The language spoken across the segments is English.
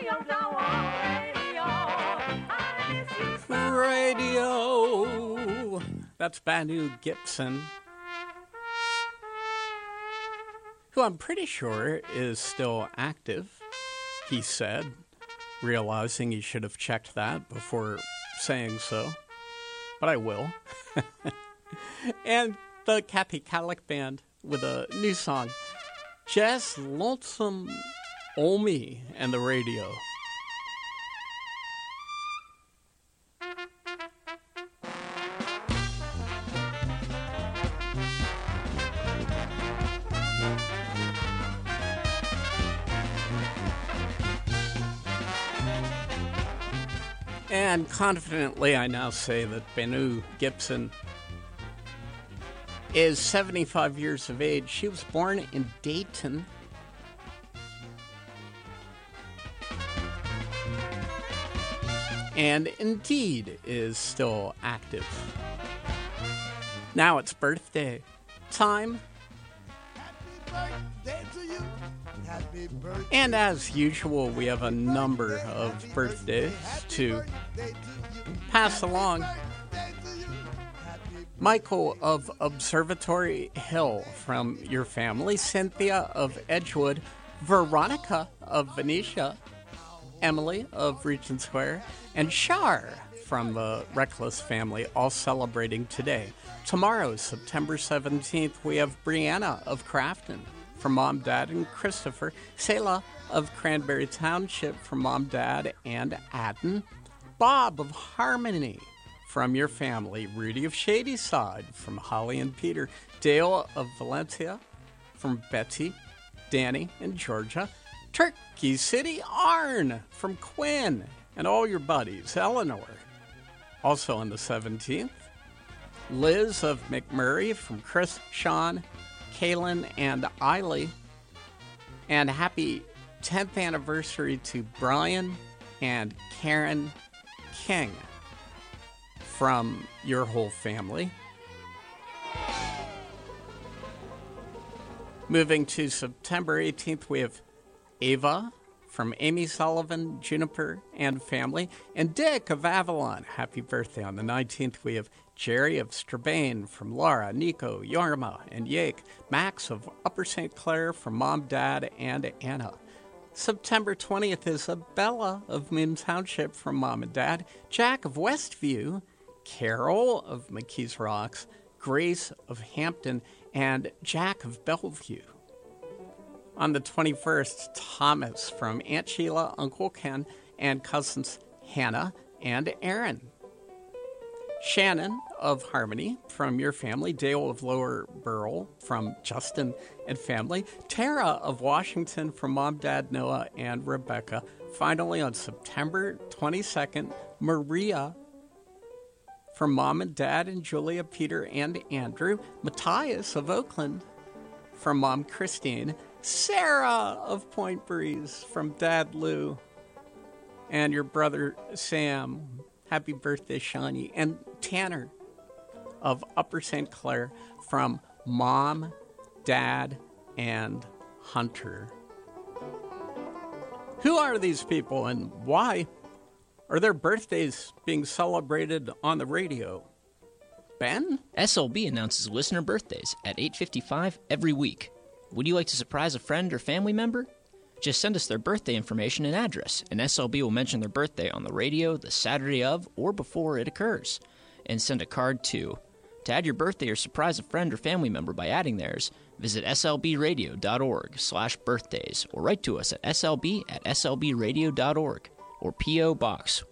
Radio. That's Banu Gibson, who I'm pretty sure is still active, he said, realizing he should have checked that before saying so. But I will. And the Kathy Kallick Band with a new song, Just Lonesome Omi and the Radio. And confidently, I now say that Banu Gibson is 75 years of age. She was born in Dayton. And indeed is still active. Now it's birthday time. Happy birthday to you. Happy birthday. And as usual, we have a number of birthdays to pass along. Michael of Observatory Hill from your family, Cynthia of Edgewood, Veronica of Venetia, Emily of Regent Square, and Shar from the Reckless family, all celebrating today. Tomorrow, September 17th, we have Brianna of Crafton from Mom, Dad, and Christopher, Selah of Cranberry Township from Mom, Dad, and Adden, Bob of Harmony from your family, Rudy of Shadyside from Holly and Peter, Dale of Valencia from Betsy, Danny, and Georgia, Turkey City Arn from Quinn, and all your buddies, Eleanor, also on the 17th, Liz of McMurray from Chris, Sean, Kaylin, and Eiley, and happy 10th anniversary to Brian and Karen King from your whole family. Moving to September 18th, we have Ava from Amy Sullivan, Juniper, and family, and Dick of Avalon. Happy birthday. On the 19th, we have Jerry of Strabane from Laura, Nico, Yorma, and Yake, Max of Upper St. Clair from Mom, Dad, and Anna. September 20th is Bella of Moon Township from Mom and Dad, Jack of Westview, Carol of McKees Rocks, Grace of Hampton, and Jack of Bellevue. On the 21st, Thomas from Aunt Sheila, Uncle Ken, and cousins Hannah and Aaron. Shannon of Harmony from your family, Dale of Lower Burrell from Justin and family, Tara of Washington from Mom, Dad, Noah, and Rebecca. Finally, on September 22nd, Maria from Mom and Dad and Julia, Peter, and Andrew, Matthias of Oakland from Mom, Christine, Sarah of Point Breeze from Dad, Lou, and your brother, Sam. Happy birthday, Shawnee. And Tanner of Upper St. Clair from Mom, Dad, and Hunter. Who are these people and why are their birthdays being celebrated on the radio? Ben? SLB announces listener birthdays at 8:55 every week. Would you like to surprise a friend or family member? Just send us their birthday information and address, and SLB will mention their birthday on the radio the Saturday of or before it occurs. And send a card too. To add your birthday or surprise a friend or family member by adding theirs, visit slbradio.org/birthdays or write to us at slb@slbradio.org or P.O. Box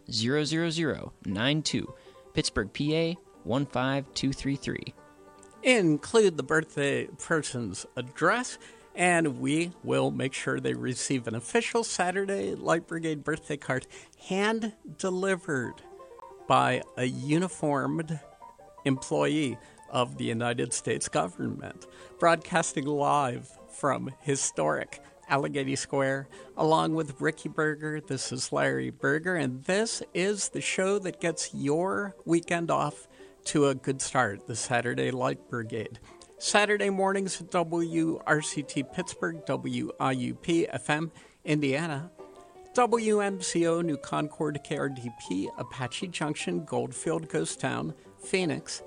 10092, Pittsburgh, PA 15233. Include the birthday person's address, and we will make sure they receive an official Saturday Light Brigade birthday card hand-delivered by a uniformed employee of the United States government, broadcasting live from historic Allegheny Square, along with Ricky Berger. This is Larry Berger, and this is the show that gets your weekend off to a good start, the Saturday Light Brigade. Saturday mornings at WRCT Pittsburgh, WIUP FM Indiana, WMCO New Concord KRDP, Apache Junction, Goldfield, Ghost Town, Phoenix,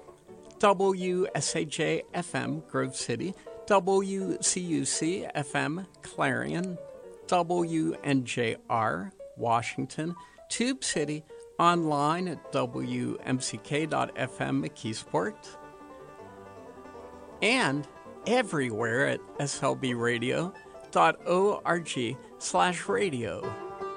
WSAJ FM, Grove City, WCUC FM, Clarion, WNJR, Washington, Tube City, online at WMCK.FM, McKeesport, and everywhere at slbradio.org/radio.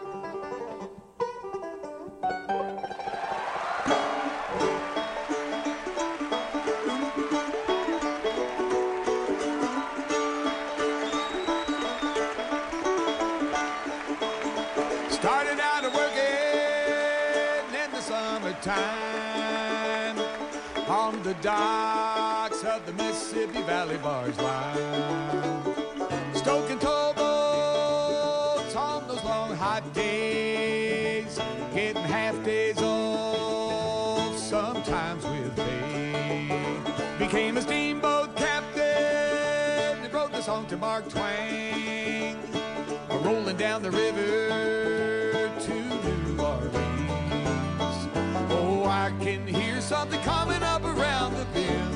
Started out working in the summertime on the docks of the Mississippi Valley barge line, stoking towboats on those long hot days, getting half days off, sometimes with pay. Became a steamboat captain and wrote the song to Mark Twain, rolling down the river to New Orleans. Oh, I can hear something coming up around the bend.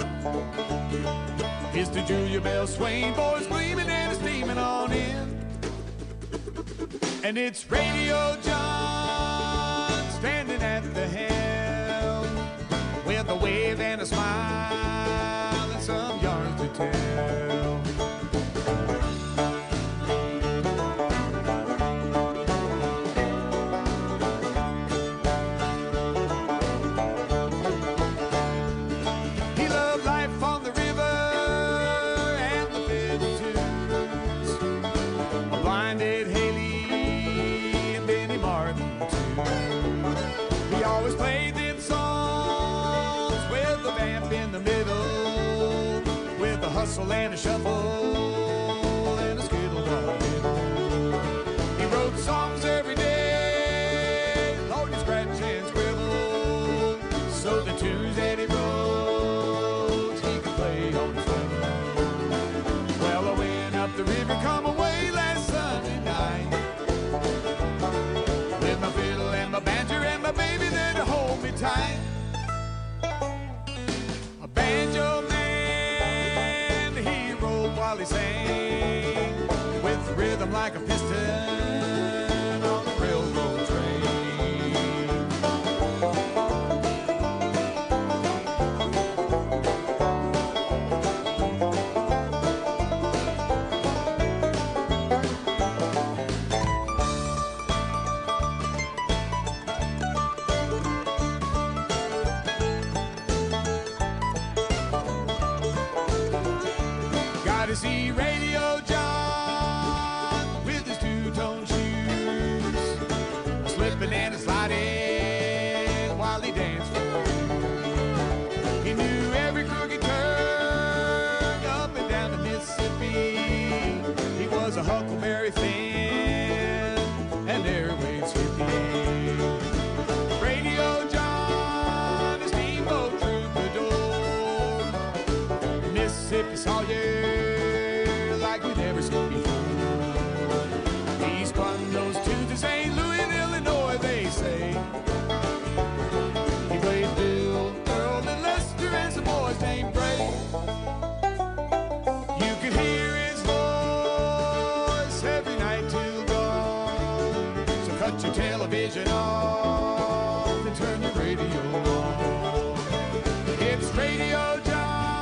It's the Julia Bell Swain boys gleaming and steaming on in. And it's Radio John standing at the helm with a wave and a smile and some yarns to tell. Hustle and a shuffle and a skittle dog. He wrote songs every day, Lord, he scratch and scribble, so the tunes that he wrote he could play on his fiddle. Well, I went up the river, come away last Sunday night with my fiddle and my banjo and my baby there to hold me tight. A banjo man while he sang with rhythm like a piston on a railroad train. See Radio John with his two-tone shoes, slipping and sliding while he danced for you. He knew every crooked curve up and down the Mississippi. He was a Huckleberry fan and Airways hippie. Radio John, a steamboat troubadour, Mississippi Sawyer. He spun those tunes in St. Louis, Illinois, they say. He played Bill, Earl, and Lester, and some boys named Bray. You could hear his voice every night till dawn. So cut your television off and turn your radio on. It's Radio John.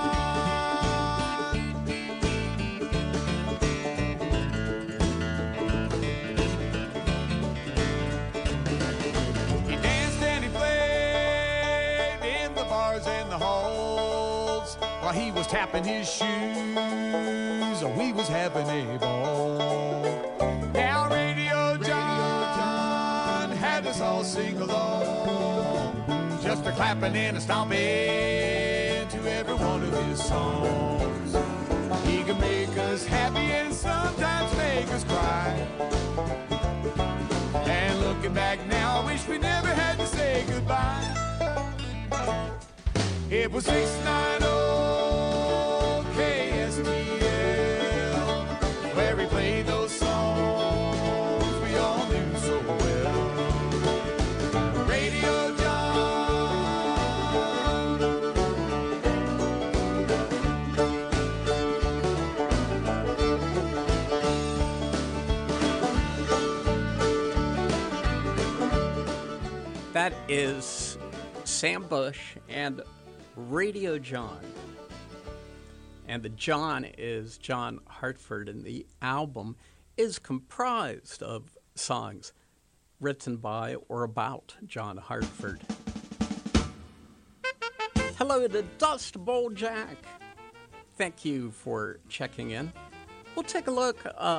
While he was tapping his shoes, we was having a ball. Now Radio John had us all sing along, just a clapping and a stomping to every one of his songs. He could make us happy and sometimes make us cry. And looking back now, I wish we never had to say goodbye. It was 690 KSTL, where we played those songs we all knew. That is Sam Bush and Radio John. And the John is John Hartford, and the album is comprised of songs written by or about John Hartford. Hello to Dust Bowl Jack. Thank you for checking in. We'll take a look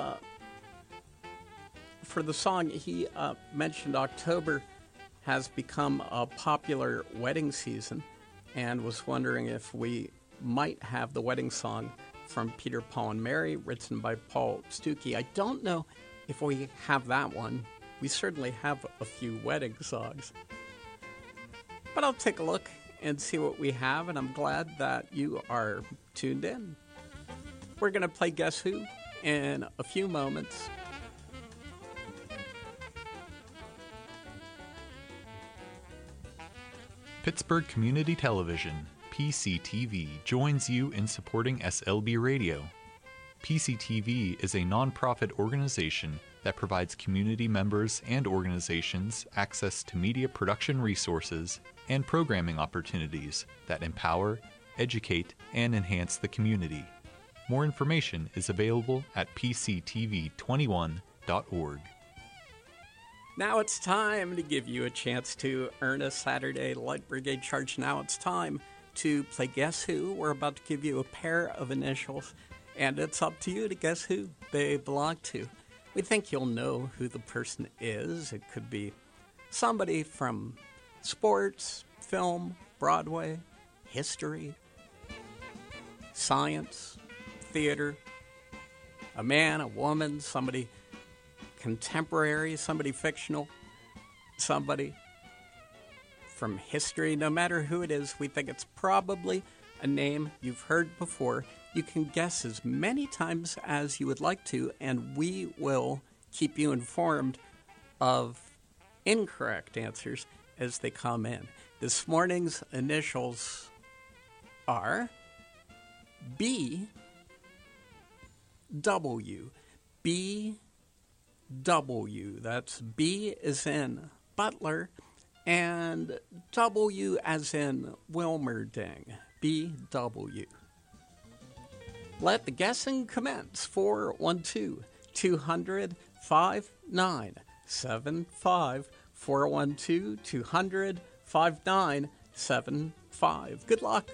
for the song. He mentioned October has become a popular wedding season and was wondering if we might have the wedding song from Peter, Paul, and Mary, written by Paul Stuckey. I don't know if we have that one. We certainly have a few wedding songs. But I'll take a look and see what we have, and I'm glad that you are tuned in. We're going to play Guess Who in a few moments. Pittsburgh Community Television, PCTV, joins you in supporting SLB Radio. PCTV is a nonprofit organization that provides community members and organizations access to media production resources and programming opportunities that empower, educate, and enhance the community. More information is available at pctv21.org. Now it's time to give you a chance to earn a Saturday Light Brigade charge. Now it's time to play Guess Who. We're about to give you a pair of initials, and it's up to you to guess who they belong to. We think you'll know who the person is. It could be somebody from sports, film, Broadway, history, science, theater, a man, a woman, somebody contemporary, somebody fictional, somebody from history. No matter who it is, we think it's probably a name you've heard before. You can guess as many times as you would like to, and we will keep you informed of incorrect answers as they come in. This morning's initials are B, W. B, W. That's B as in Butler and W as in Wilmerding. B-W. Let the guessing commence. 412-200-5975. 412-200-5975. Good luck.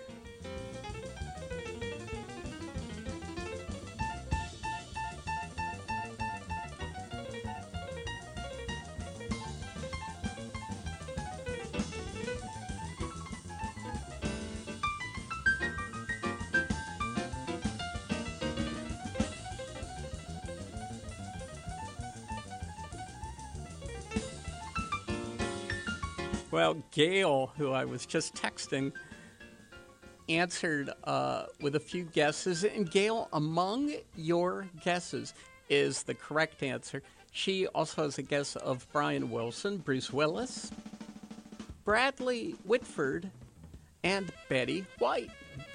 Well, Gail, who I was just texting, answered with a few guesses. And Gail, among your guesses is the correct answer. She also has a guess of Brian Wilson, Bruce Willis, Bradley Whitford, and Betty White.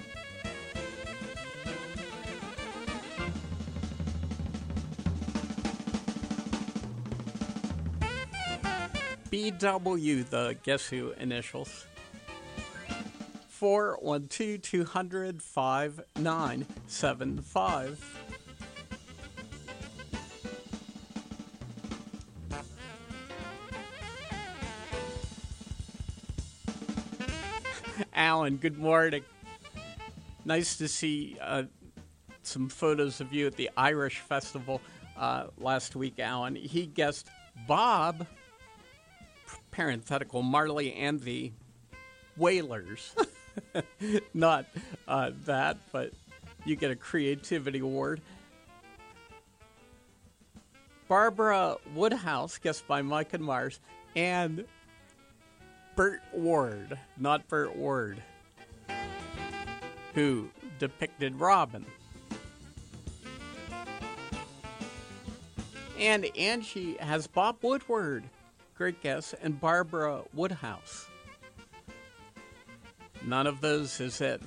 BW, the Guess Who initials. 412-200-5975. Alan, good morning. Nice to see some photos of you at the Irish Festival last week, Alan. He guessed Bob, parenthetical, Marley and the Wailers. Not that, but you get a creativity award. Barbara Woodhouse, guessed by Mike and Mars, and Burt Ward, not Burt Ward, who depicted Robin. And Angie has Bob Woodward. Great guess. And Barbara Woodhouse. None of those is it.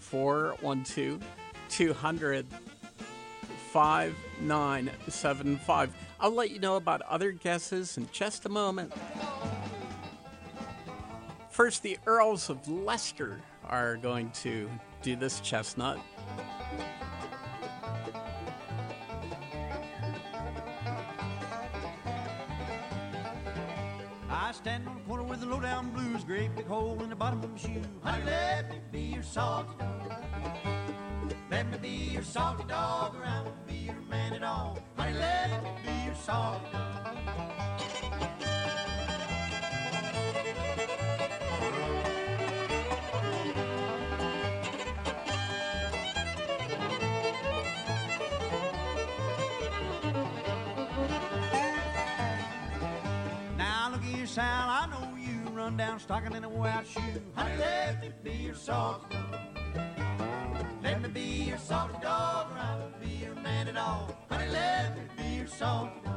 412-200-5975. I'll let you know about other guesses in just a moment. First, the Earls of Leicester are going to do this chestnut. I stand on the corner with the low-down blues, great big hole in the bottom of my shoe. Honey, let me be your salty dog. Let me be your salty dog, or I won't be your man at all. Honey, let me be your salty dog. Sal, I know you run down stocking in a wet shoe. Honey, let me be your salty dog. Let me be your salty dog, or I won't be your man at all. Honey, let me be your salty dog.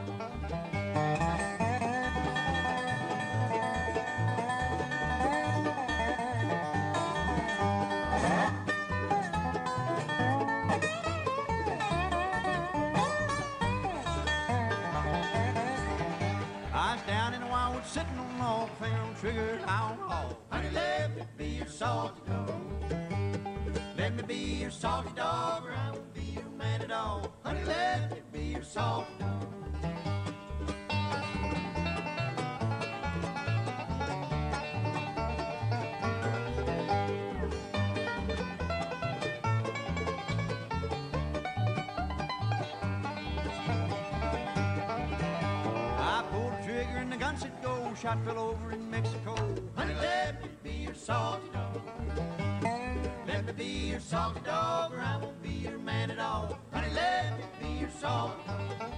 Sitting on log, finger on trigger, down hall. Honey, let me be your salty dog. Let me be your salty dog, or I won't be your man at all. Honey, let me be your salty dog. Shot fell over in Mexico. Honey, let me be your salty dog. Let me be your salty dog, or I won't be your man at all. Honey, let me be your salty dog.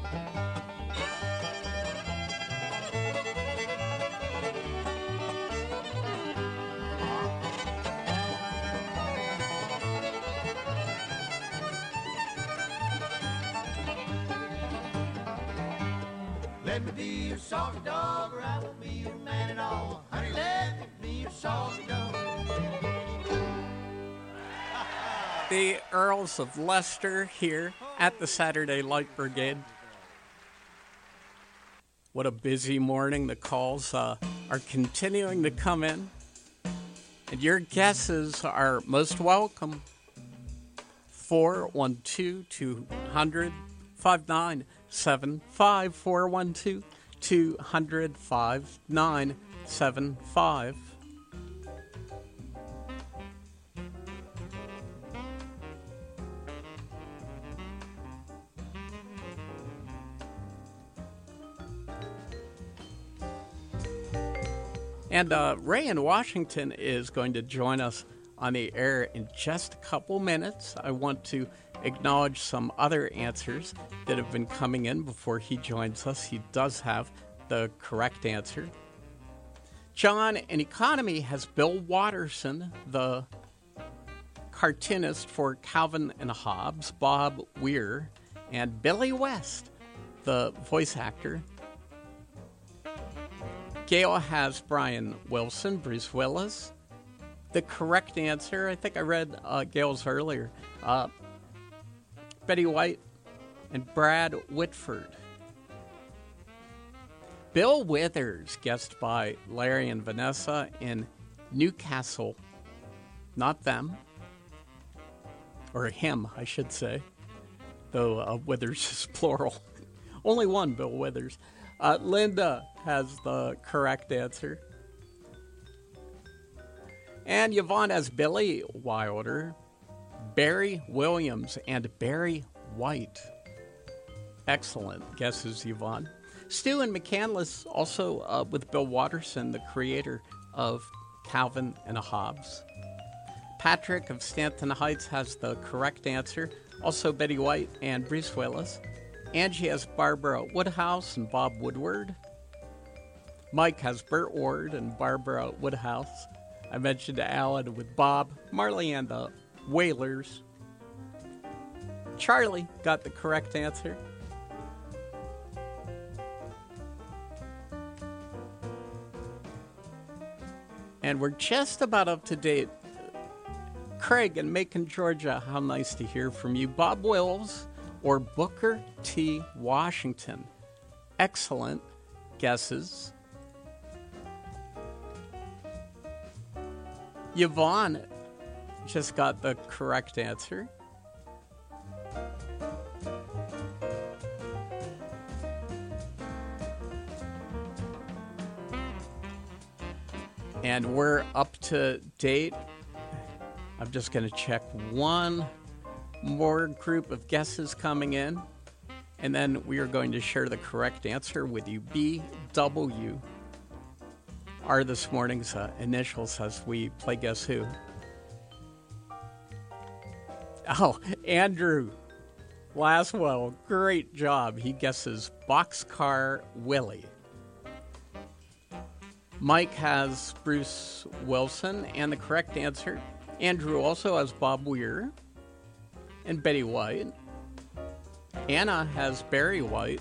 Let me be your salty dog, or I won't be your man at all. Honey, let me be your salty dog. The Earls of Leicester here at the Saturday Light Brigade. What a busy morning. The calls are continuing to come in. And your guesses are most welcome. 412-200-5975. 412-200-5975. And Ray in Washington is going to join us on the air in just a couple minutes. I want to acknowledge some other answers that have been coming in before he joins us. He does have the correct answer. John in Economy has Bill Watterson, the cartoonist for Calvin and Hobbes, Bob Weir, and Billy West, the voice actor. Gail has Brian Wilson, Bruce Willis. The correct answer, I think I read Gail's earlier, Betty White and Brad Whitford. Bill Withers, guessed by Larry and Vanessa in Newcastle. Not them. Or him, I should say. Though Withers is plural. Only one Bill Withers. Linda has the correct answer. And Yvonne has Billy Wilder, Barry Williams, and Barry White. Excellent guesses, Yvonne. Stu and McCandless, also with Bill Watterson, the creator of Calvin and Hobbes. Patrick of Stanton Heights has the correct answer. Also Betty White and Bruce Willis. Angie has Barbara Woodhouse and Bob Woodward. Mike has Burt Ward and Barbara Woodhouse. I mentioned Alan with Bob, Marley and the Wailers. Charlie got the correct answer. And we're just about up to date. Craig in Macon, Georgia, how nice to hear from you. Bob Wills or Booker T. Washington. Excellent guesses. Yvonne just got the correct answer. And we're up to date. I'm just going to check one more group of guesses coming in, and then we are going to share the correct answer with you. BW are this morning's initials as we play Guess Who. Oh, Andrew Laswell, great job. He guesses Boxcar Willie. Mike has Bruce Wilson, and the correct answer. Andrew also has Bob Weir and Betty White. Anna has Barry White.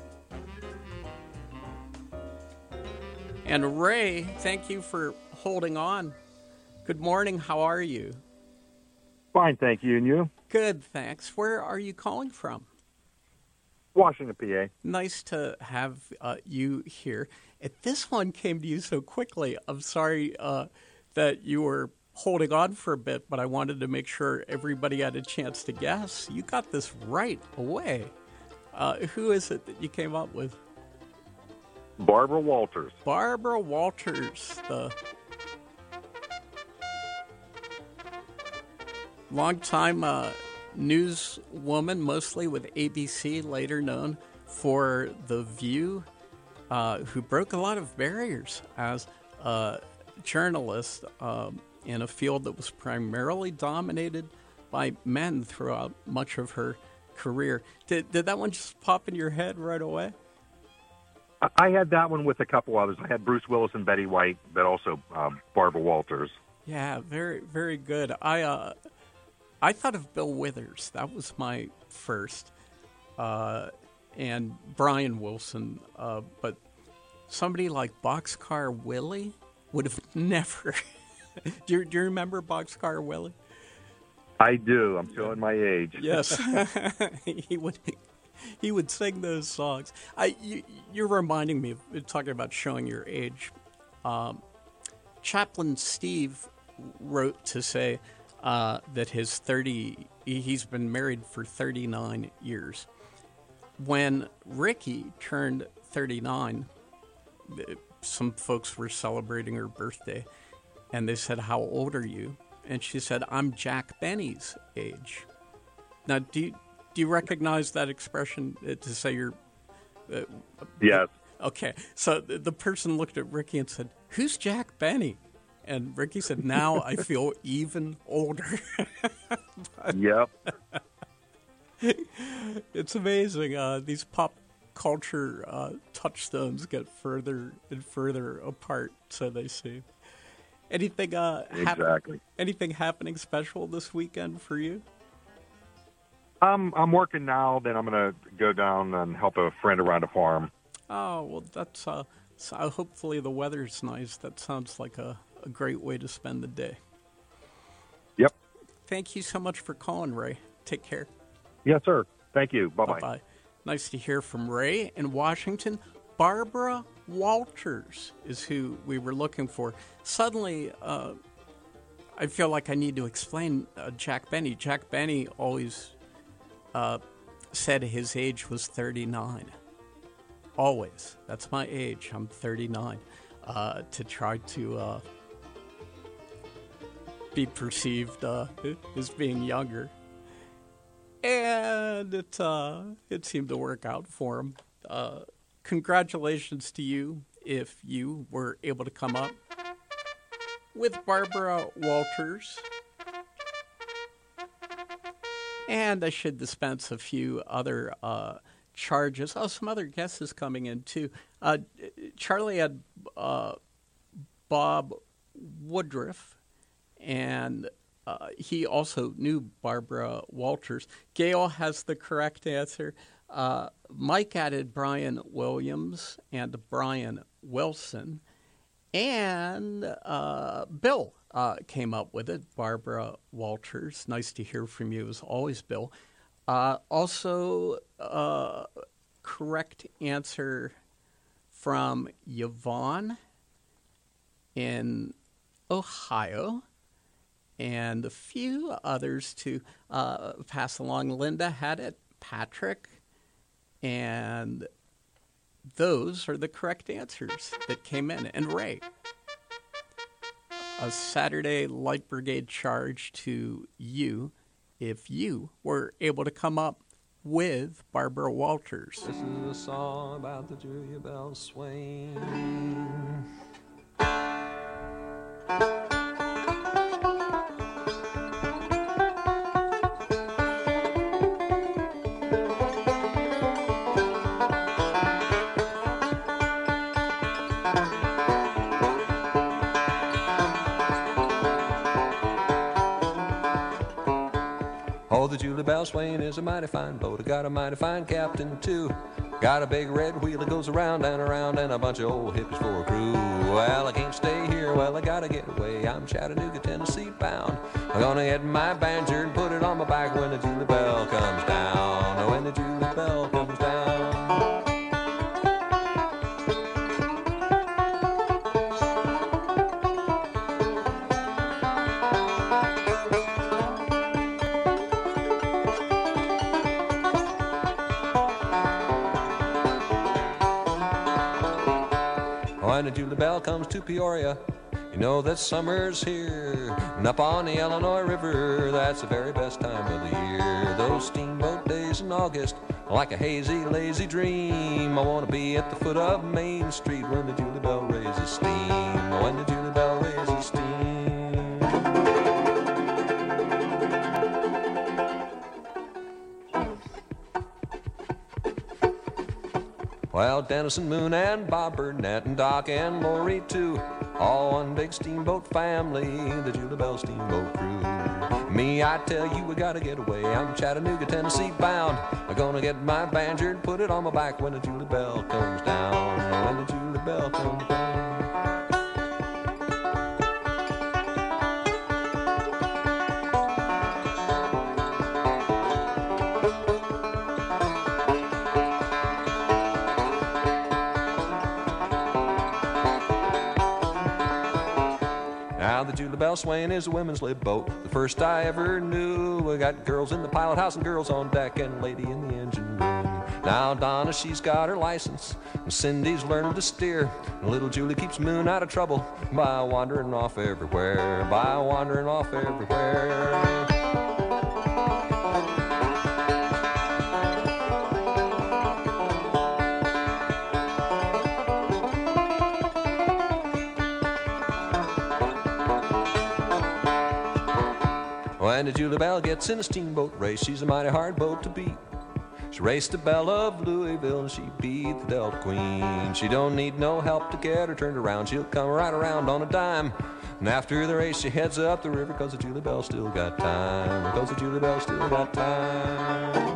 And Ray, thank you for holding on. Good morning, how are you? Fine, thank you. And you? Good, thanks. Where are you calling from? Washington, PA. Nice to have you here. This one came to you so quickly. I'm sorry that you were holding on for a bit, but I wanted to make sure everybody had a chance to guess. You got this right away. Who is it that you came up with? Barbara Walters. Barbara Walters, the longtime newswoman, mostly with ABC, later known for The View, who broke a lot of barriers as a journalist in a field that was primarily dominated by men throughout much of her career. Did that one just pop in your head right away? I had that one with a couple others. I had Bruce Willis and Betty White, but also Barbara Walters. Yeah, very, very good. I thought of Bill Withers. That was my first. And Brian Wilson. But somebody like Boxcar Willie would have never. Do you remember Boxcar Willie? I do. I'm showing my age. Yes. He would sing those songs. You're reminding me of talking about showing your age. Chaplain Steve wrote to say that he's been married for 39 years. When Ricky turned 39, some folks were celebrating her birthday, and they said, "How old are you?" And she said, "I'm Jack Benny's age." Now, do you recognize that expression to say you're... Yes. Okay, so the person looked at Ricky and said, "Who's Jack Benny?" And Ricky said, "Now I feel even older." Yep. It's amazing. These pop culture touchstones get further and further apart, so they seem. Anything anything happening special this weekend for you? I'm working now. Then I'm going to go down and help a friend around a farm. Oh, well, that's so hopefully the weather's nice. That sounds like a great way to spend the day. Yep. Thank you so much for calling, Ray. Take care. Yes, sir. Thank you. Bye-bye. Bye-bye. Nice to hear from Ray in Washington. Barbara Walters is who we were looking for. Suddenly, I feel like I need to explain Jack Benny. Jack Benny always said his age was 39. Always. That's my age. I'm 39. To try to be perceived as being younger. And it seemed to work out for him. Congratulations to you if you were able to come up with Barbara Walters. And I should dispense a few other charges. Oh, some other guesses coming in, too. Charlie had Bob Woodruff, and he also knew Barbara Walters. Gail has the correct answer. Mike added Brian Williams and Brian Wilson. And Bill came up with it, Barbara Walters. Nice to hear from you as always, Bill. Also, correct answer from Yvonne in Ohio. and a few others to pass along. Linda had it, Patrick, and those are the correct answers that came in. And Ray, a Saturday Light Brigade charge to you if you were able to come up with Barbara Walters. This is a song about the Julia Bell Swain. Oh, the Julia Bell Swain is a mighty fine boat. I got a mighty fine captain, too. Got a big red wheel that goes around and around, and a bunch of old hippies for a crew. Well, I can't stay here, well, I gotta get away. I'm Chattanooga, Tennessee bound. I'm gonna get my banjo and put it on my back when the Julia Bell comes down. When the Julia Bell comes down. When the Julia Bell comes to Peoria, you know that summer's here. And up on the Illinois River, that's the very best time of the year. Those steamboat days in August, like a hazy, lazy dream. I want to be at the foot of Main Street when the Julia Bell raises steam. When the Julia Bell raises steam. Well, Dennison Moon and Bob Burnett and Doc and Lori too, all one big steamboat family, the Julia Bell steamboat crew. Me, I tell you, we gotta get away. I'm Chattanooga, Tennessee bound. I'm gonna get my banjo and put it on my back when the Julia Bell comes down. When the Julia Bell comes down. Now the Julia Bell Swain is a women's lib boat, the first I ever knew. We got girls in the pilot house and girls on deck and a lady in the engine room. Now Donna, she's got her license, and Cindy's learning to steer. And little Julie keeps Moon out of trouble by wandering off everywhere, by wandering off everywhere. When the Julia Bell gets in a steamboat race, she's a mighty hard boat to beat. She raced the Belle of Louisville and she beat the Delta Queen. She don't need no help to get her turned around. She'll come right around on a dime. And after the race, she heads up the river 'cause the Julia Bell still got time. 'Cause the Julia Bell still got time.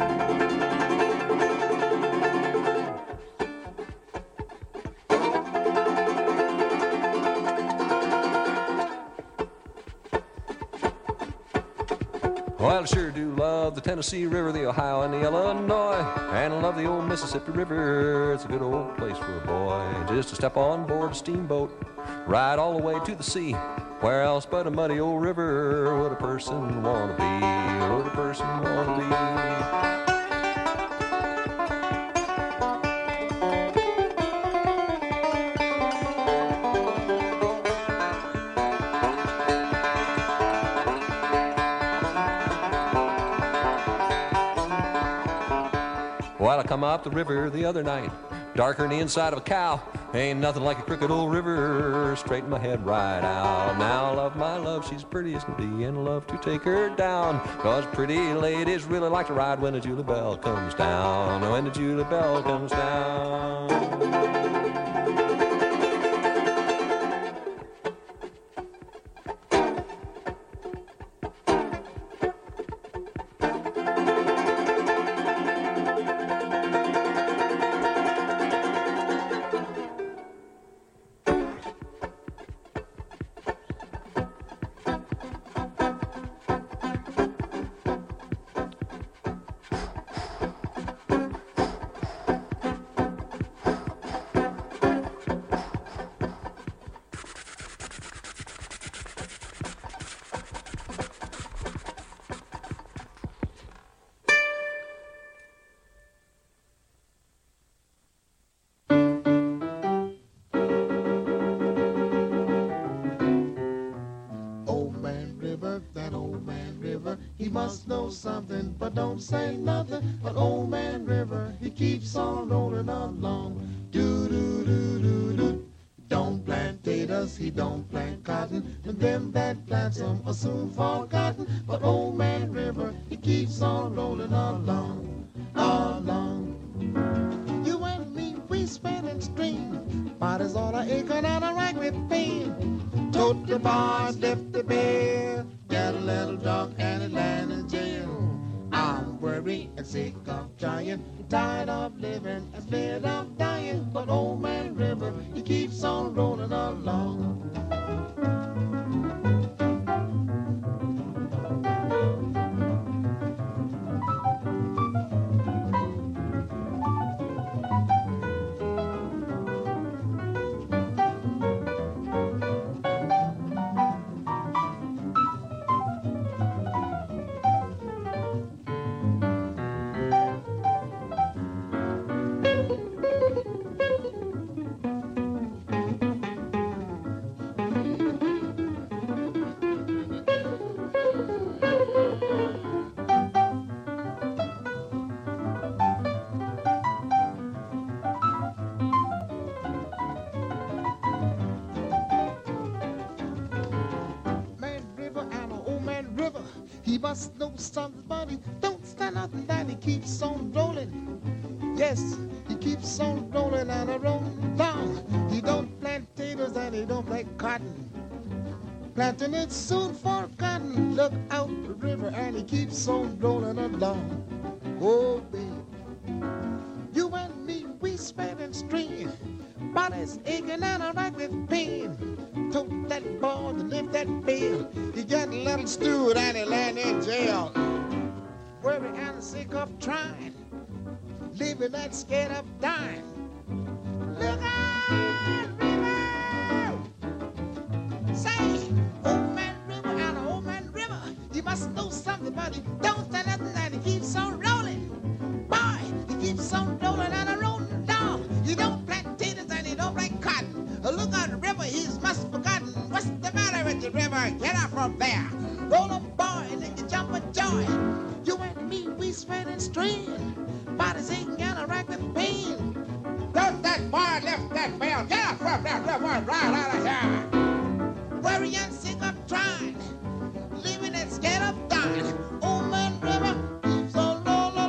Well, I sure do love the Tennessee River, the Ohio, and the Illinois, and I love the old Mississippi River. It's a good old place for a boy, just to step on board a steamboat, ride all the way to the sea. Where else but a muddy old river would a person want to be? Would a person want to be? Well, I come up the river the other night, darker than the inside of a cow. Ain't nothing like a crooked old river, straighten my head right out. Now I love my love, she's pretty as can be, and I love to take her down. 'Cause pretty ladies really like to ride when the Julia Bell comes down. When the Julia Bell comes down. must know something, but don't say nothing. But Old Man River, he keeps on rolling along. Do-do-do-do-do. Don't plant potatoes, he don't plant cotton. And them that plants them are soon forgotten. But Old Man River, he keeps on rolling along, along. You and me, we spinning stream. Bodies on an acre and a rag with pain. Tote the bars, left the bear. Got a little dog and it landed in jail. I'm worried and sick of trying, tired of living and scared of dying. But Old Man River, he keeps on rolling along. Must know somebody, don't stand out and he keeps on rolling. Yes, he keeps on rolling and a rolling down. He don't plant potatoes and he don't plant cotton. Planting it soon forgotten. Look out the river and he keeps on rolling along. Oh, baby, you and me, we spinning stream. Bodies aching and a rack with pain. Tote that ball and lift that bale. He got a little stewed and he landed in jail. Worried and sick of trying, leaving that scared of dying. Look out, river! Say, Old Man River and Old Man River, you must know something about it. Don't stand nothing and he keeps on rolling. Boy, he keeps on rolling and a rolling down. He don't plant potatoes and he don't plant cotton. Look out the river, he's must forgotten. What's the matter with the river? Get up from there. Roll a boy and then you jump with joy. You and me, we spinning stream. Bodies aching and a rack with pain. Don't that boy lift that bell. Get up from there, river, right out of here. Worry and sick of trying, leaving it scared of dying. Old Man River keeps on rolling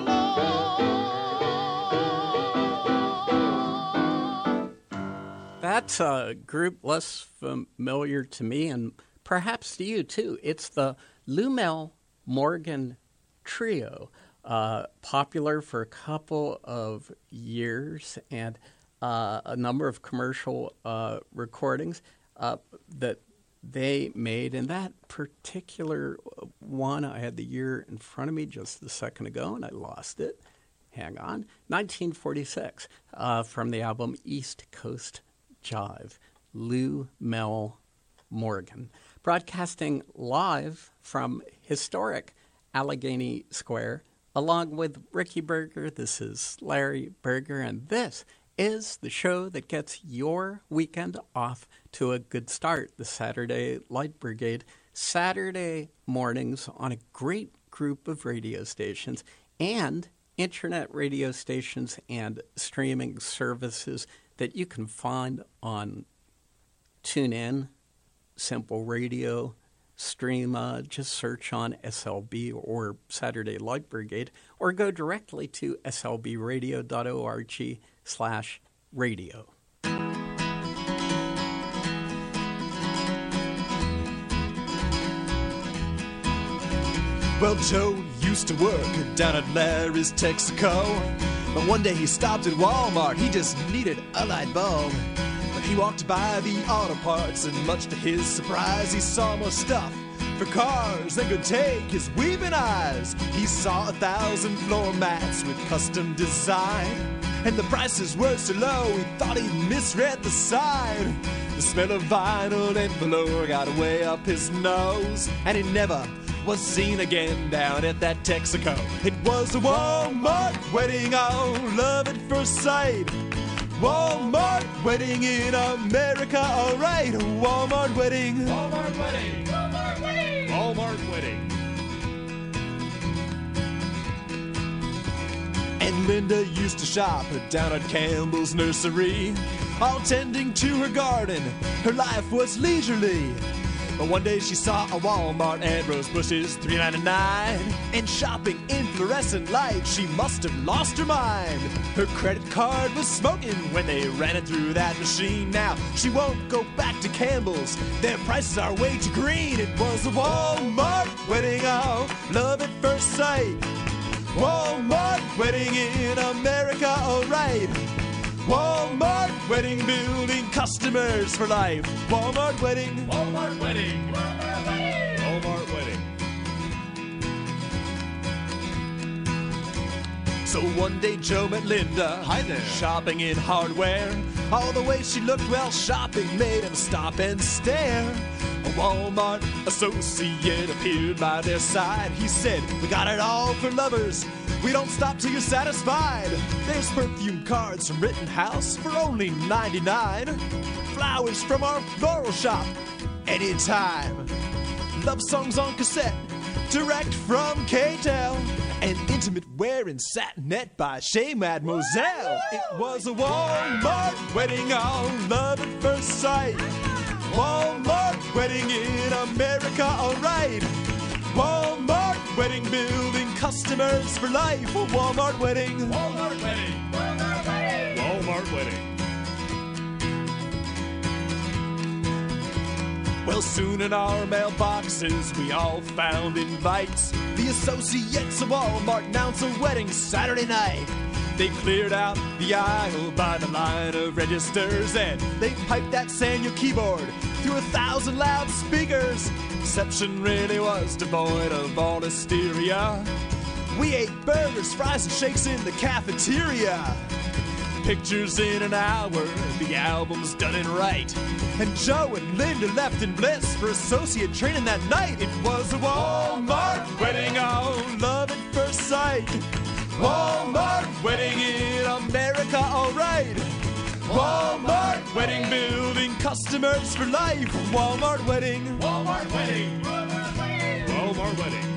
along. That's a group less familiar to me and perhaps to you too. It's the Lumel Morgan Trio, popular for a couple of years and a number of commercial recordings that they made. And that particular one, I had the year in front of me just a second ago and I lost it. Hang on. 1946 from the album East Coast Jive, Lou Mel Morgan, broadcasting live from historic Allegheny Square, along with Ricky Berger. This is Larry Berger, and this is the show that gets your weekend off to a good start, the Saturday Light Brigade, Saturday mornings on a great group of radio stations and internet radio stations and streaming services that you can find on TuneIn, Simple Radio, Stream, just search on SLB or Saturday Light Brigade, or go directly to slbradio.org/radio. Well, Joe used to work down at Larry's Texaco, but one day he stopped at Walmart, he just needed a light bulb. But he walked by the auto parts, and much to his surprise, he saw more stuff for cars than could take his weeping eyes. He saw 1,000 floor mats with custom design, and the prices were so low, he thought he misread the sign. The smell of vinyl and velour got way up his nose, and he never was seen again down at that Texaco. It was a Walmart wedding on love at first sight. Walmart wedding in America, alright. Walmart wedding. Walmart wedding. Walmart wedding. Walmart wedding. Linda used to shop down at Campbell's nursery. All tending to her garden, her life was leisurely. But one day she saw a Walmart ad, rose bushes $3.99. And shopping in fluorescent lights, she must have lost her mind. Her credit card was smoking when they ran it through that machine. Now she won't go back to Campbell's, their prices are way too green. It was a Walmart wedding, oh, love at first sight. Walmart wedding in America, alright. Walmart wedding, building customers for life. Walmart wedding. Walmart wedding. Walmart wedding. Walmart wedding. So one day Joe met Linda. Hi there. Shopping in hardware. All the way she looked, well, shopping made him stop and stare. A Walmart associate appeared by their side. He said, we got it all for lovers. We don't stop till you're satisfied. There's perfume cards from Rittenhouse for only $99. Flowers from our floral shop anytime. Love songs on cassette direct from K-Tel. And intimate wear in satinette by Chez Mademoiselle. It was a Walmart wedding on love at first sight. Walmart wedding in America, alright. Walmart wedding, building customers for life. A Walmart wedding. Walmart wedding. Walmart wedding. Walmart wedding. Well, soon in our mailboxes we all found invites. The associates of Walmart announced a wedding Saturday night. They cleared out the aisle by the line of registers, and they piped that Sanyo keyboard through 1,000 loudspeakers. Reception really was devoid of all hysteria. We ate burgers, fries, and shakes in the cafeteria. Pictures in an hour, the album's done and right. And Joe and Linda left in bliss for associate training that night. It was a Walmart wedding on love at first sight. Walmart wedding in America, alright. Walmart wedding, building customers for life. Walmart wedding. Walmart wedding. Walmart wedding. Walmart wedding.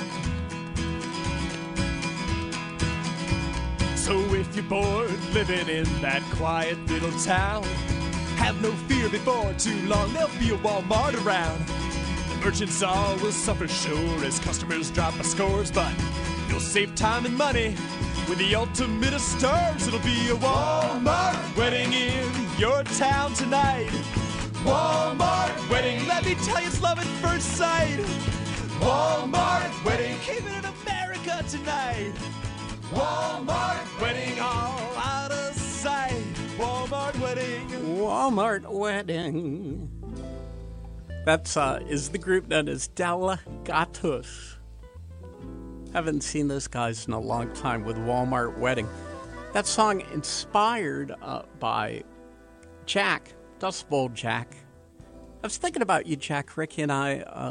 So if you're bored living in that quiet little town, have no fear, before too long there'll be a Walmart around. The merchants all will suffer sure as customers drop by scores, but you'll save time and money with the ultimate of stars. It'll be a Walmart wedding in your town tonight. Walmart wedding, let me tell you, it's love at first sight. Walmart wedding, came in America tonight. Walmart wedding, all out of sight. Walmart wedding. Walmart wedding. That's is the group known as Delegatus. Haven't seen those guys in a long time with Walmart wedding. That song inspired by Jack, Dust Bowl Jack. I was thinking about you, Jack. Ricky and I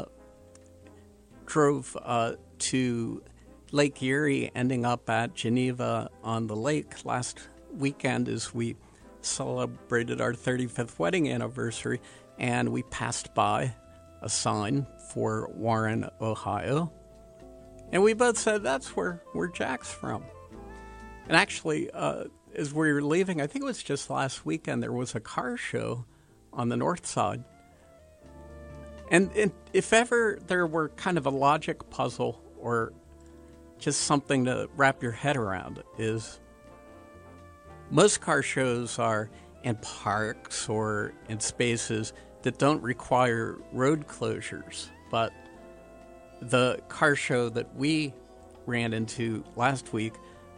drove to Lake Erie, ending up at Geneva on the lake last weekend as we celebrated our 35th wedding anniversary, and we passed by a sign for Warren, Ohio, and we both said that's where Jack's from. And actually, as we were leaving, I think it was just last weekend, there was a car show on the north side. And if ever there were kind of a logic puzzle or just something to wrap your head around, is most car shows are in parks or in spaces that don't require road closures. But the car show that we ran into last week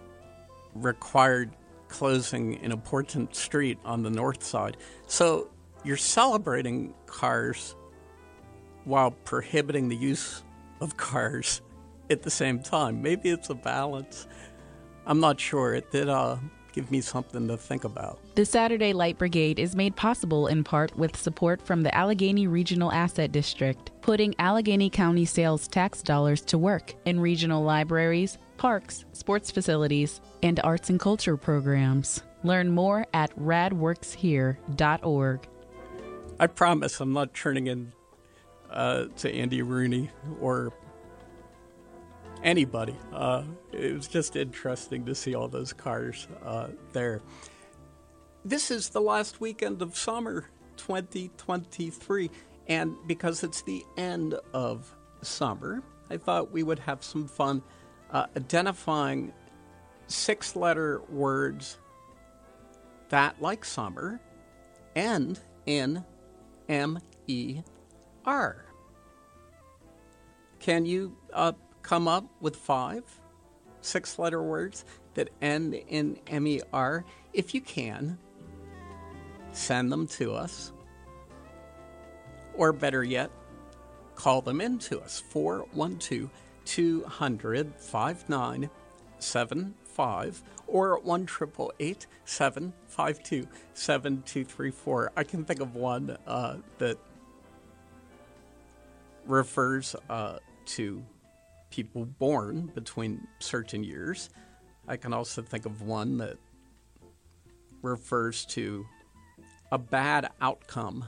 required closing an important street on the north side. So you're celebrating cars while prohibiting the use of cars at the same time. Maybe it's a balance. I'm not sure. It did give me something to think about. The Saturday Light Brigade is made possible in part with support from the Allegheny Regional Asset District, putting Allegheny County sales tax dollars to work in regional libraries, parks, sports facilities, and arts and culture programs. Learn more at radworkshere.org. I promise I'm not turning in to Andy Rooney or anybody. It was just interesting to see all those cars there. This is the last weekend of summer 2023, and because it's the end of summer, I thought we would have some fun identifying 6-letter words that, like summer, end in M-E-R. Can you come up with 5 6-letter words that end in M-E-R? If you can, send them to us. Or better yet, call them in to us, 412-200-5975 or 1-888-752-7234. I can think of one that refers to people born between certain years. I can also think of one that refers to a bad outcome.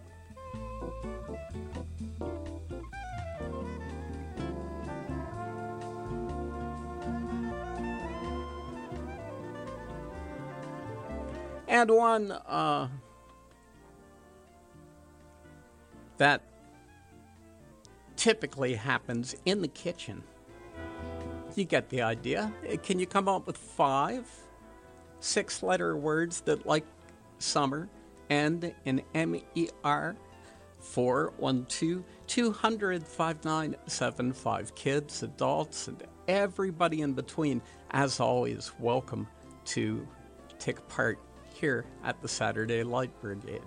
And one that typically happens in the kitchen. You get the idea. Can you come up with 5 6-letter words that, like summer, end in M-E-R? 412-200-5975. Kids, adults, and everybody in between, as always, welcome to take part here at the Saturday Light Brigade.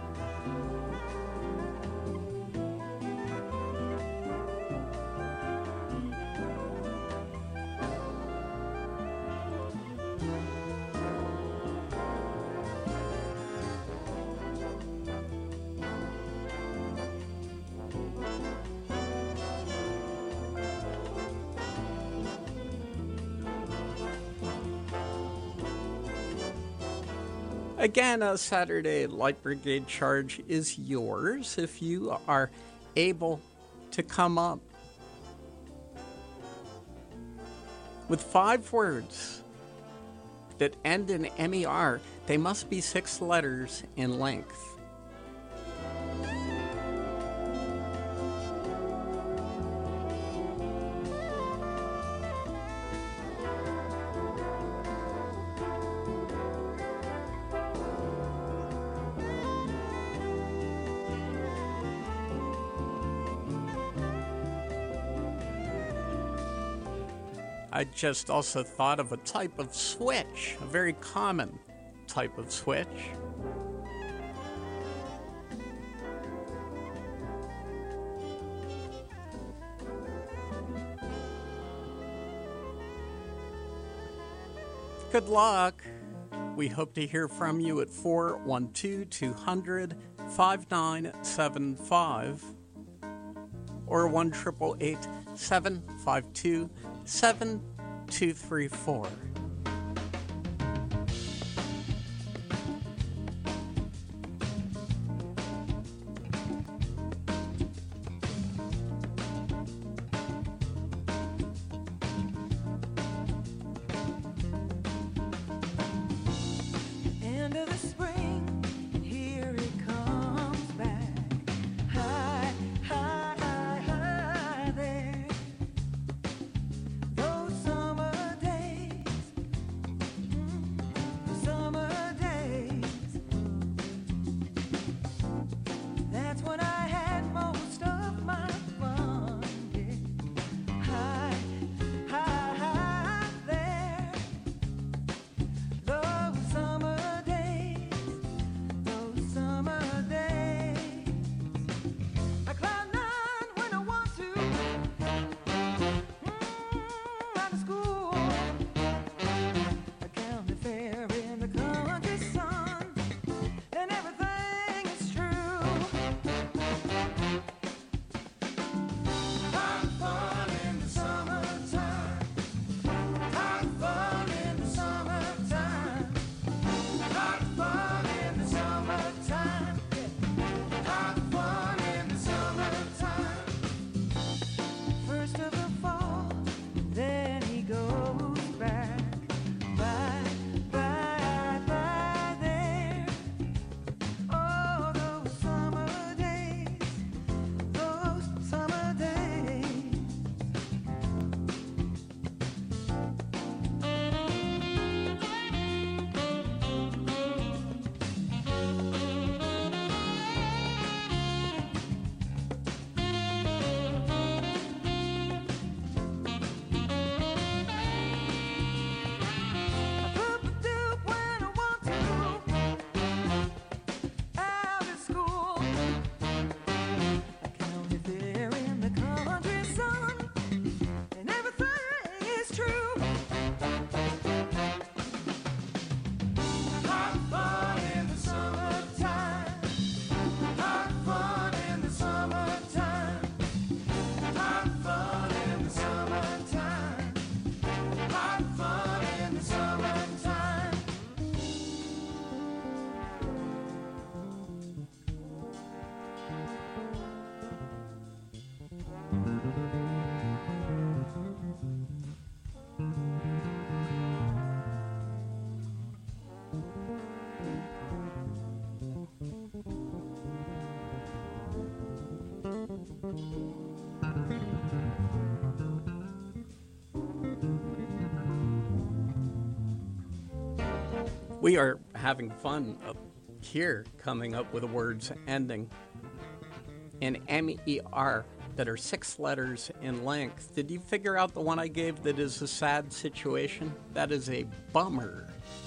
Again, a Saturday Light Brigade charge is yours if you are able to come up with 5 words that end in M-E-R. They must be 6 letters in length. I just also thought of a type of switch, a very common type of switch. Good luck. We hope to hear from you at 412-200-5975 or 1-888-752-7234. End of the spring, and here it comes back. High, high, high, high there. Those summer days We are having fun up here coming up with the words ending in MER that are 6 letters in length. Did you figure out the one I gave that is a sad situation? That is a bummer.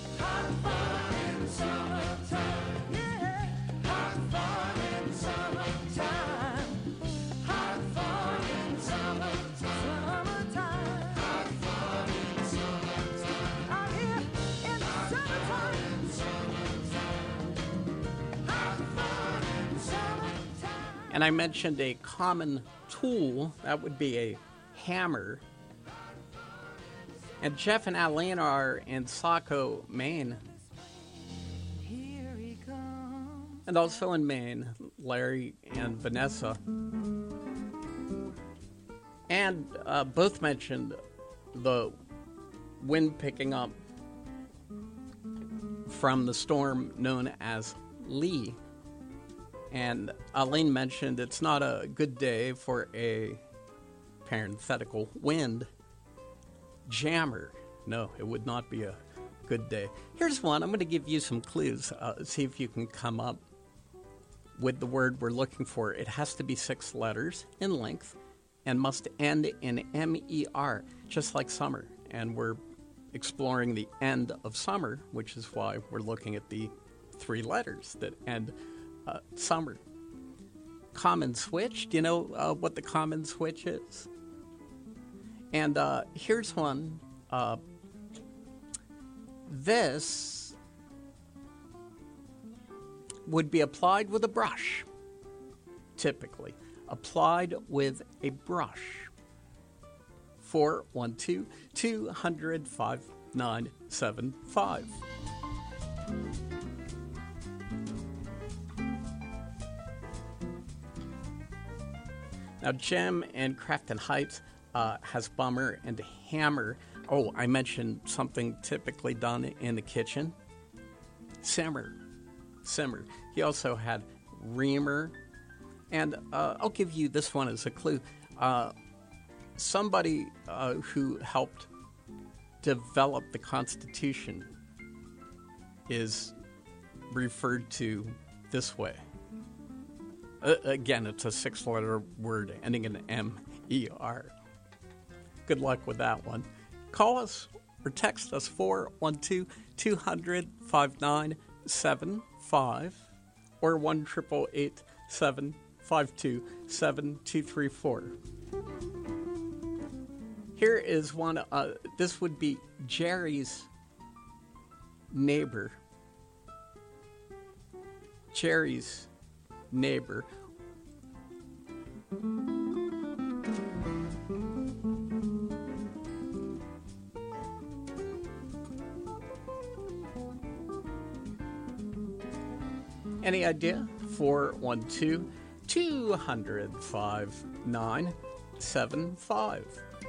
And I mentioned a common tool, that would be a hammer. And Jeff and Aline are in Saco, Maine. And also in Maine, Larry and Vanessa. And both mentioned the wind picking up from the storm known as Lee. And Aline mentioned it's not a good day for a parenthetical wind jammer. No, it would not be a good day. Here's one. I'm going to give you some clues. See if you can come up with the word we're looking for. It has to be 6 letters in length and must end in MER, just like summer. And we're exploring the end of summer, which is why we're looking at the 3 letters that end summer. Common switch. Do you know what the common switch is? And here's one. This would be applied with a brush, typically. Applied with a brush. 412-200-5975. Now, Jim in Crafton Heights has bummer and hammer. Oh, I mentioned something typically done in the kitchen. Simmer. He also had reamer. And I'll give you this one as a clue. Somebody who helped develop the Constitution is referred to this way. Again, it's a 6-letter word ending in MER. Good luck with that one. Call us or text us 412-200-5975 or 1-888-752-7234. Here is one. This would be Jerry's neighbor. Jerry's neighbor. Any idea? 412-200-5975.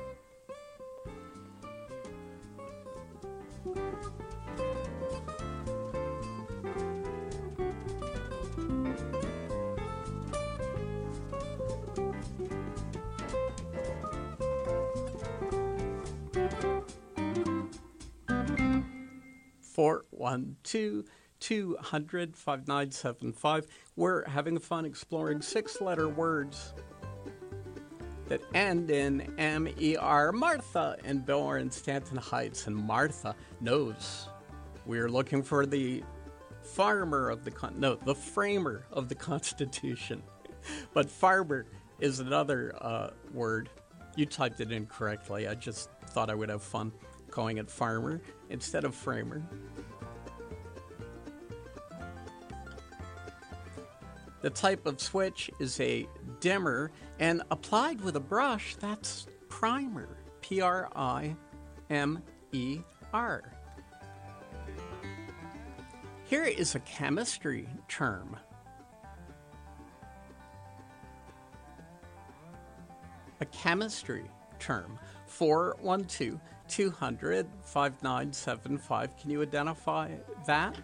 Four, 200-5975. We're having fun exploring 6-letter words that end in MER. Martha and Bill are in Stanton Heights, and Martha knows we're looking for the farmer of the the framer of the Constitution. But farmer is another word. You typed it in correctly. I just thought I would have fun calling it farmer instead of framer. The type of switch is a dimmer, and applied with a brush, that's primer. Primer. Here is a chemistry term. A chemistry term. 412-200-5975. Can you identify that?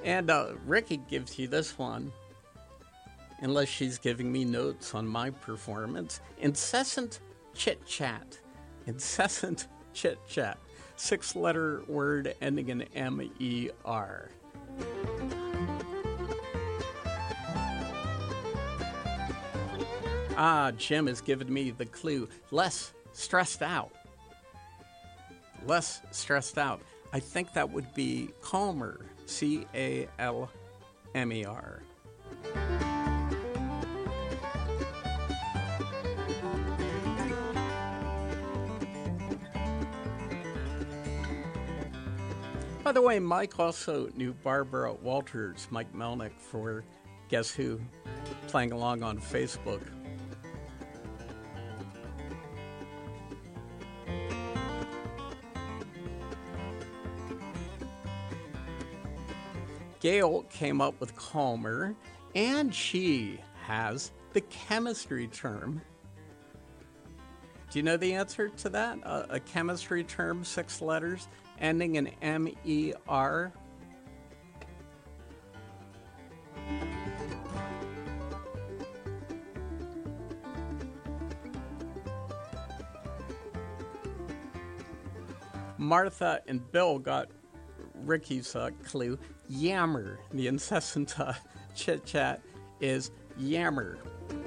And Ricky gives you this one, unless she's giving me notes on my performance. Incessant chit-chat. Incessant chit-chat. 6-letter word ending in M-E-R. Jim has given me the clue. Less stressed out. Less stressed out. I think that would be calmer. C-A-L-M-E-R. By the way, Mike also knew Barbara Walters, Mike Melnick, for Guess Who, playing along on Facebook. Gail came up with calmer, and she has the chemistry term. Do you know the answer to that? A chemistry term, 6 letters, ending in M-E-R. Martha and Bill got Ricky's clue. Yammer. The incessant chit-chat is yammer.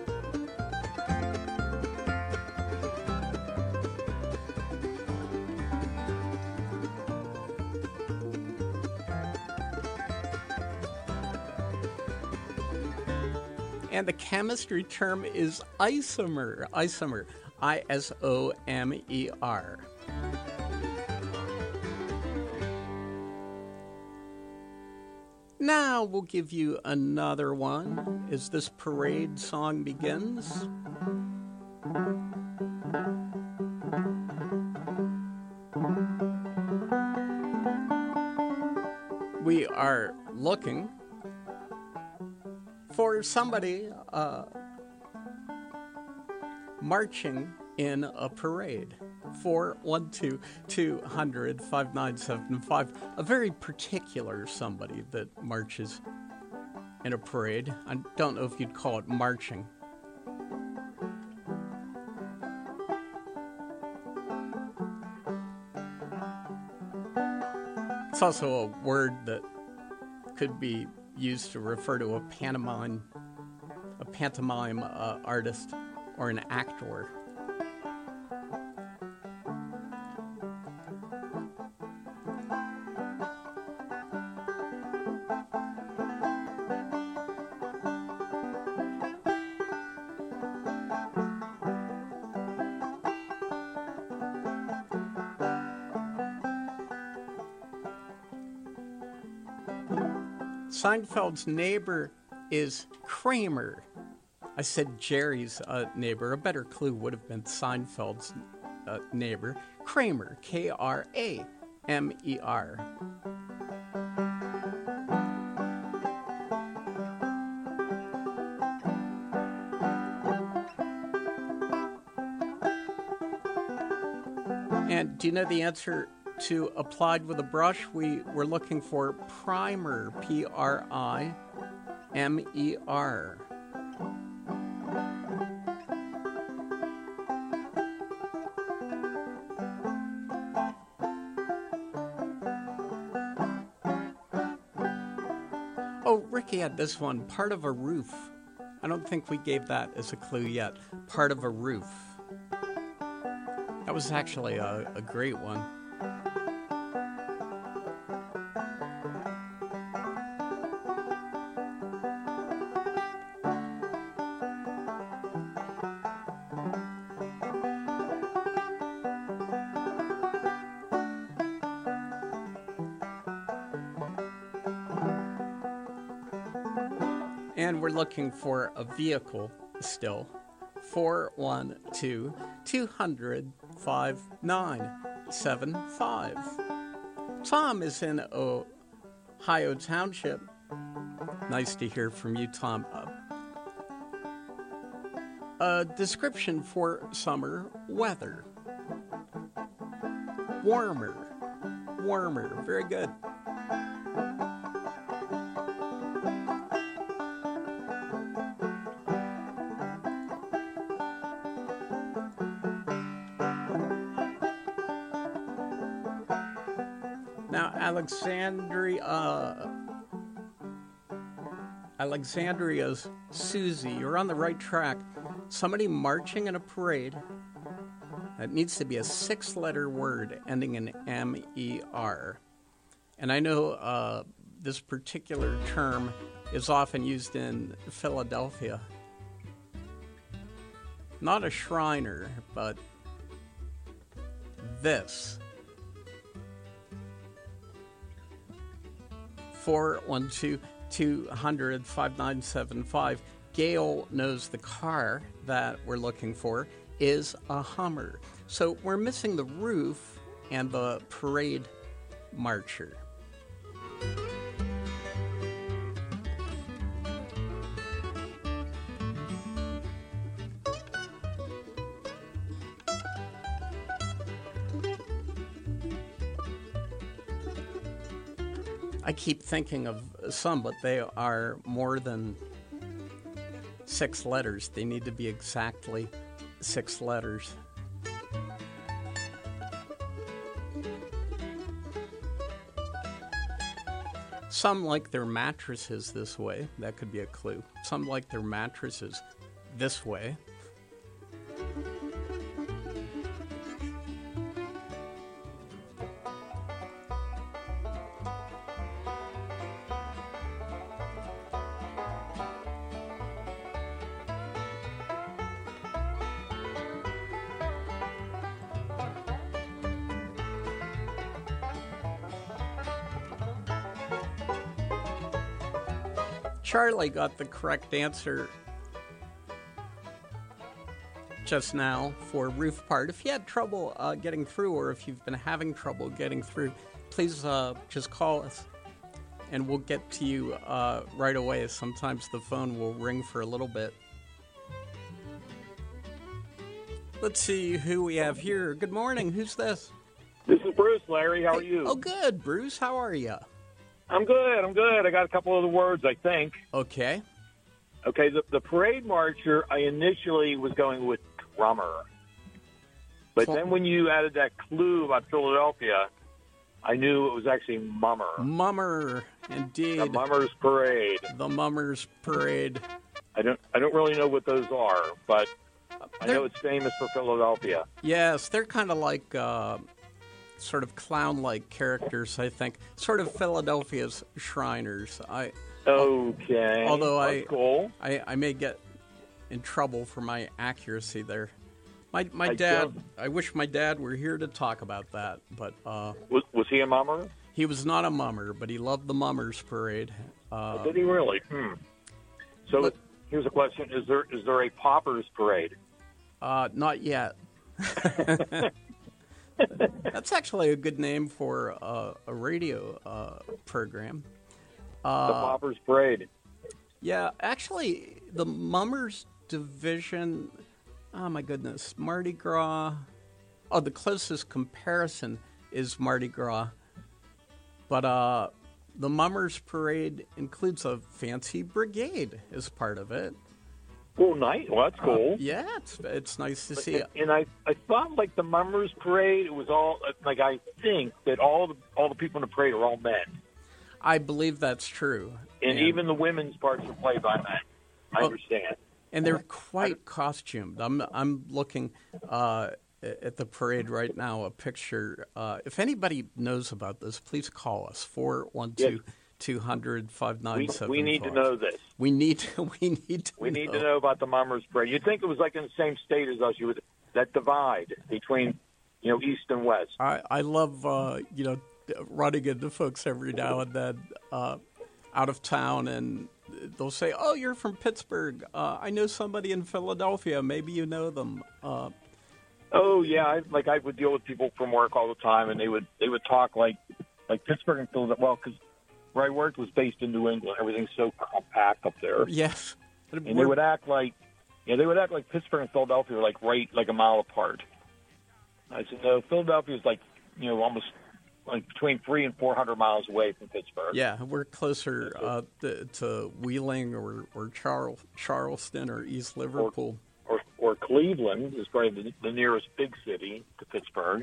And the chemistry term is isomer. Isomer. I-S-O-M-E-R. Now we'll give you another one as this parade song begins. We are looking for somebody marching in a parade. 412-200-5975. A very particular somebody that marches in a parade. I don't know if you'd call it marching. It's also a word that could be used to refer to a pantomime artist or an actor. Seinfeld's neighbor is Kramer. I said Jerry's neighbor. A better clue would have been Seinfeld's neighbor. Kramer, K-R-A-M-E-R. And do you know the answer to applied with a brush? We were looking for primer, P-R-I-M-E-R. Oh, Ricky had this one, part of a roof. I don't think we gave that as a clue yet. Part of a roof. That was actually a great one. And we're looking for a vehicle still. 412-200-5975. Tom is in Ohio Township. Nice to hear from you, Tom. A description for summer weather. Warmer. Warmer. Very good. Now, Alexandria's Susie, you're on the right track. Somebody marching in a parade. That needs to be a 6-letter word ending in M-E-R. And I know this particular term is often used in Philadelphia. Not a Shriner, but this. 412-200-5975. Gail knows the car that we're looking for is a Hummer. So we're missing the roof and the parade marcher. I keep thinking of some, but they are more than 6 letters. They need to be exactly 6 letters. Some like their mattresses this way. That could be a clue. Some like their mattresses this way. Charlie got the correct answer just now for roof part. If you had trouble getting through, or if you've been having trouble getting through, please just call us and we'll get to you right away. Sometimes the phone will ring for a little bit. Let's see who we have here. Good morning. Who's this? This is Bruce, Larry. How are you? Oh, good, Bruce. How are you? I'm good. I got a couple of the words, I think. Okay. Okay, the parade marcher, I initially was going with drummer. But then when you added that clue about Philadelphia, I knew it was actually mummer. Mummer, indeed. The Mummers Parade. The Mummers Parade. I don't really know what those are, but I know it's famous for Philadelphia. Yes, they're kind of like sort of clown-like characters, I think. Sort of Philadelphia's Shriners. Okay. Although that's cool. I may get in trouble for my accuracy there. My dad. I wish my dad were here to talk about that. But was he a mummer? He was not a mummer, but he loved the Mummers Parade. Did he really? So here's a question: Is there a Paupers Parade? Not yet. That's actually a good name for a radio program. The Paupers Parade. Yeah, actually, the Mummers Division, oh my goodness, Mardi Gras. Oh, the closest comparison is Mardi Gras. But the Mummers Parade includes a fancy brigade as part of it. Oh, nice. Well, that's cool. Yeah, it's nice to see. And I thought, like, the Mummers Parade, it was all, like, I think that all the people in the parade are all men. I believe that's true. And even the women's parts are played by men. I understand. And they're quite costumed. I'm looking at the parade right now, a picture. If anybody knows about this, please call us, 412-200-5975. We need to know this. We need to know about the Mummers Parade. You'd think it was like in the same state as us. You would that divide between, east and west. I love running into folks every now and then out of town, and they'll say, "Oh, you're from Pittsburgh. I know somebody in Philadelphia. Maybe you know them." Oh yeah, I would deal with people from work all the time, and they would talk like Pittsburgh and Philadelphia. Well, because where I worked was based in New England. Everything's so compact up there. Yes, and they would act like Pittsburgh and Philadelphia are right a mile apart. I said, no, Philadelphia is almost like between 300 and 400 miles away from Pittsburgh. Yeah, we're closer to Wheeling or Charleston or East Liverpool. Or Cleveland is probably the nearest big city to Pittsburgh.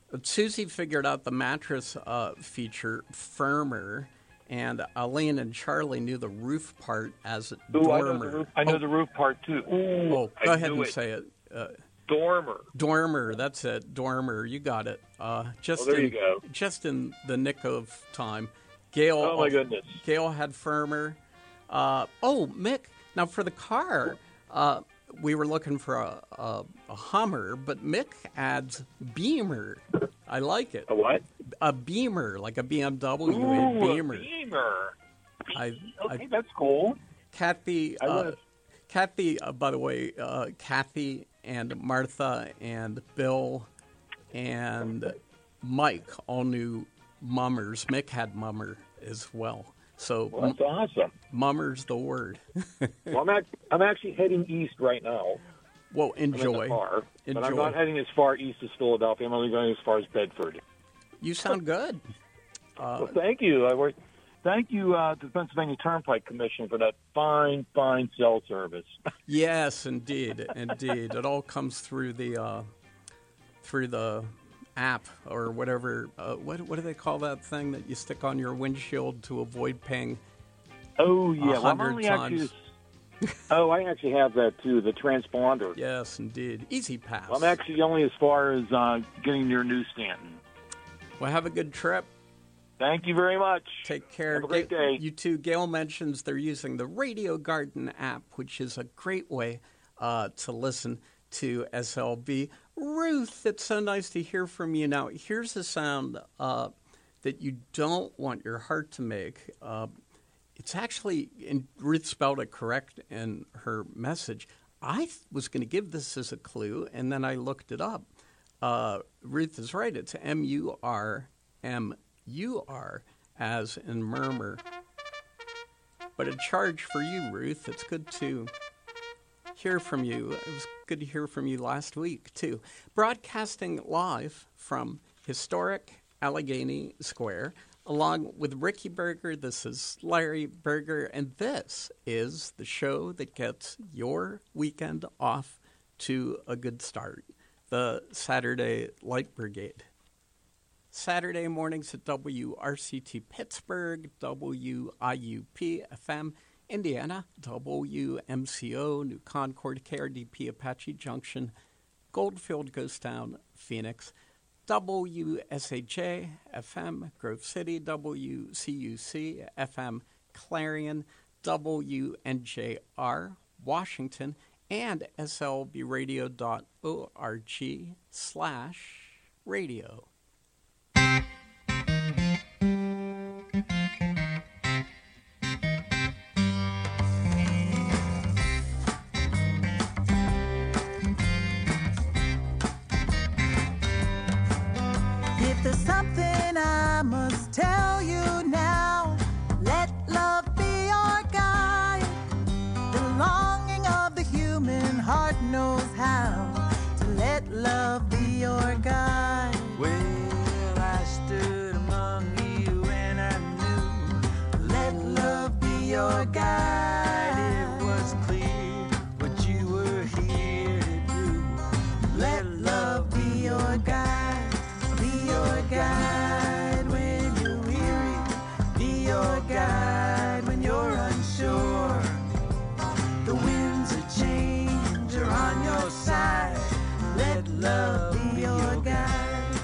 Susie figured out the mattress feature firmer, and Aline and Charlie knew the roof part as dormer. I know the roof part too. Go ahead and say it. Dormer. Dormer, that's it. Dormer, you got it. There you go. Just in the nick of time. Gail. Oh my goodness. Gail had firmer. Mick. Now for the car, we were looking for a Hummer, but Mick adds Beamer. I like it. A what? A Beamer, like a BMW. Ooh, Beamer. A Beamer. Okay, that's cool. Kathy, by the way, Kathy and Martha and Bill and Mike all knew Mummers. Mick had Mummer as well. So that's awesome. Mummer's the word. Well, I'm actually heading east right now. Well, enjoy. I'm in the car, enjoy. But I'm not heading as far east as Philadelphia. I'm only going as far as Bedford. You sound good. Well, thank you. Thank you to the Pennsylvania Turnpike Commission for that fine cell service. Yes, indeed. It all comes through the app or whatever. What do they call that thing that you stick on your windshield to avoid paying? Oh yeah, 100 times. I actually have that too. The transponder. Yes, indeed. Easy Pass. I'm actually only as far as getting near New Stanton. Well, have a good trip. Thank you very much. Take care. Have a great day. You too. Gail mentions they're using the Radio Garden app, which is a great way to listen to SLB. Ruth, it's so nice to hear from you. Now, here's a sound that you don't want your heart to make. It's actually, and Ruth spelled it correct in her message. I was going to give this as a clue, and then I looked it up. Ruth is right. It's M-U-R-M-U-R, as in murmur. But a charge for you, Ruth. It's good to hear from you. It was good to hear from you last week, too. Broadcasting live from historic Allegheny Square, along with Ricky Berger. This is Larry Berger, and this is the show that gets your weekend off to a good start, the Saturday Light Brigade. Saturday mornings at WRCT Pittsburgh, WIUP FM Indiana, WMCO New Concord, KRDP Apache Junction, Goldfield Ghost Town, Phoenix, WSAJ FM Grove City, WCUC FM Clarion, WNJR Washington, and slbradio.org/radio. There's something I must tell you now. Let love be your guide. The longing of the human heart knows how to let love be your guide. Well, I stood among you and I knew. Let love be your guide. It was clear what you were here to do. Let love be your guide. Your guide when you're weary, be your guide when you're unsure. The winds of change are on your side. Let love be your guide.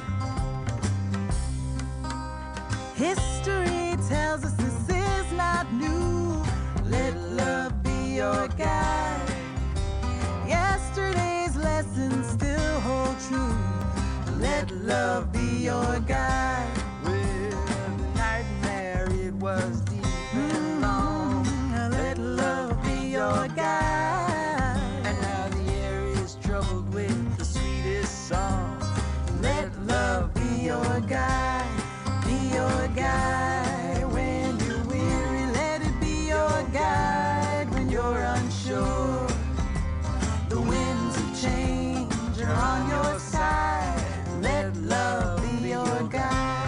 History tells us this is not new. Let love be your guide. Yesterday's lessons still hold true. Let love be your guide. Well, the nightmare, it was deep and long. Let love be your guide. And now the air is troubled with the sweetest song. Let love be your guide. Be your guide when you're weary. Let it be your guide when you're unsure. The winds of change are on your side. Let love be your guide.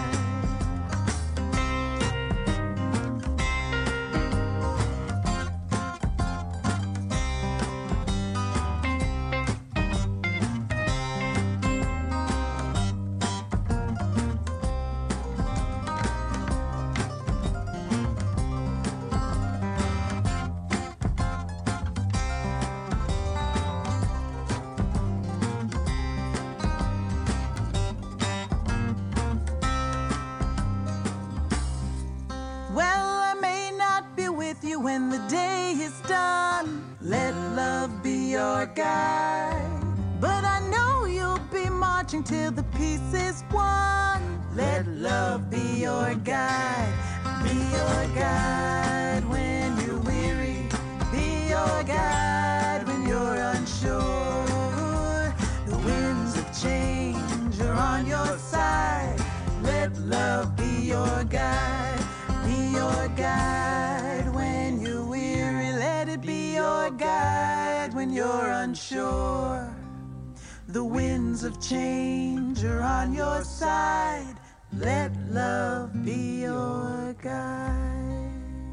guide. But I know you'll be marching till the peace is won. Let love be your guide. Be your guide when you're weary. Be your guide when you're unsure. The winds of change are on your side. Let love be your guide. Be your guide when you're weary. Let it be your guide when you're unsure. The winds of change are on your side. Let love be your guide.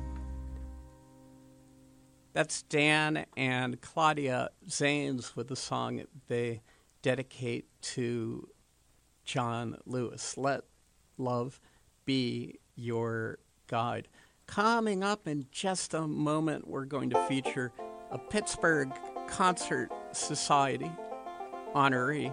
That's Dan and Claudia Zanes with the song they dedicate to John Lewis. Let love be your guide. Coming up in just a moment, we're going to feature a Pittsburgh Concert Society honoree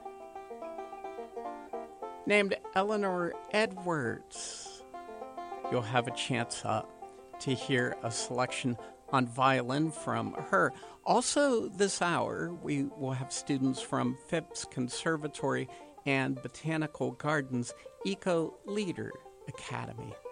named Eleanor Edwards. You'll have a chance to hear a selection on violin from her. Also this hour, we will have students from Phipps Conservatory and Botanical Gardens Eco Leader Academy.